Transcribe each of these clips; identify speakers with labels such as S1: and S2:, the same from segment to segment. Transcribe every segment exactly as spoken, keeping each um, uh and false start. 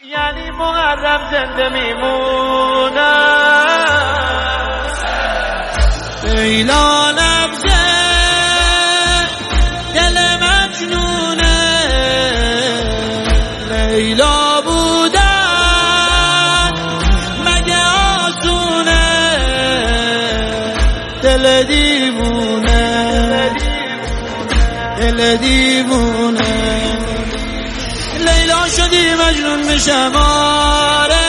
S1: یعنی محرم زنده میمونه.
S2: لیلا لبزه دل مجنونه، لیلا بودن مگه آسونه، دل دیوونه دل دیوونه. لیلا شدی مجنون میشم آره،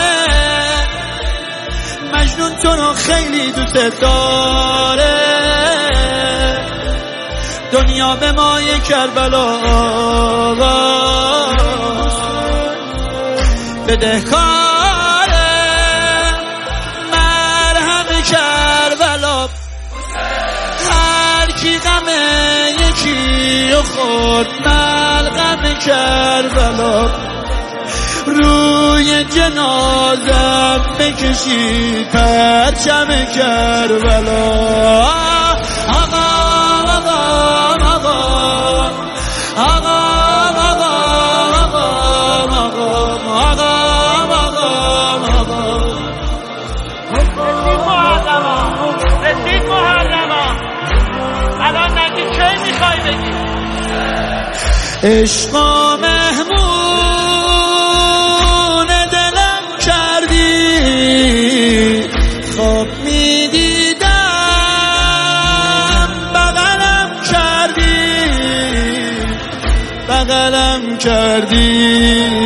S2: مجنون تو رو خیلی دوست داره، دنیا به مای کربلا بدهکاره، مرهم کربلا هر کی غم یکی و خورد ملغم کربلا، روی جنازم بکشی پرچم کربلا. آقا آقا آقا آقا
S1: رسید محرما، الان نگی کی میخوای بگی؟
S2: عشق مهمون دلم کردی، خواب میدیدم بغلم کردی، بغلم کردی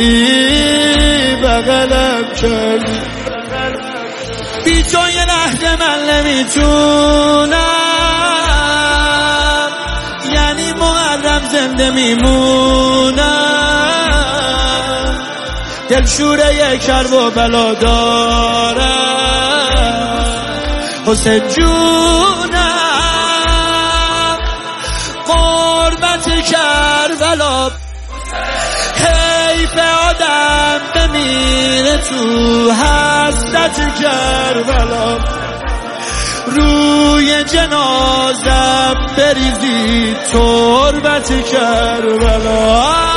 S2: بغلم کردی. بی تو یه لحظه من نمیتونم، یعنی محرم زنده میمونم، دلشوره کرب و بلا دارم حسین جونم، قربت کربلا حیف آدم بمیره تو حسرت کربلا، روی جنازم بریزی تربت کربلا.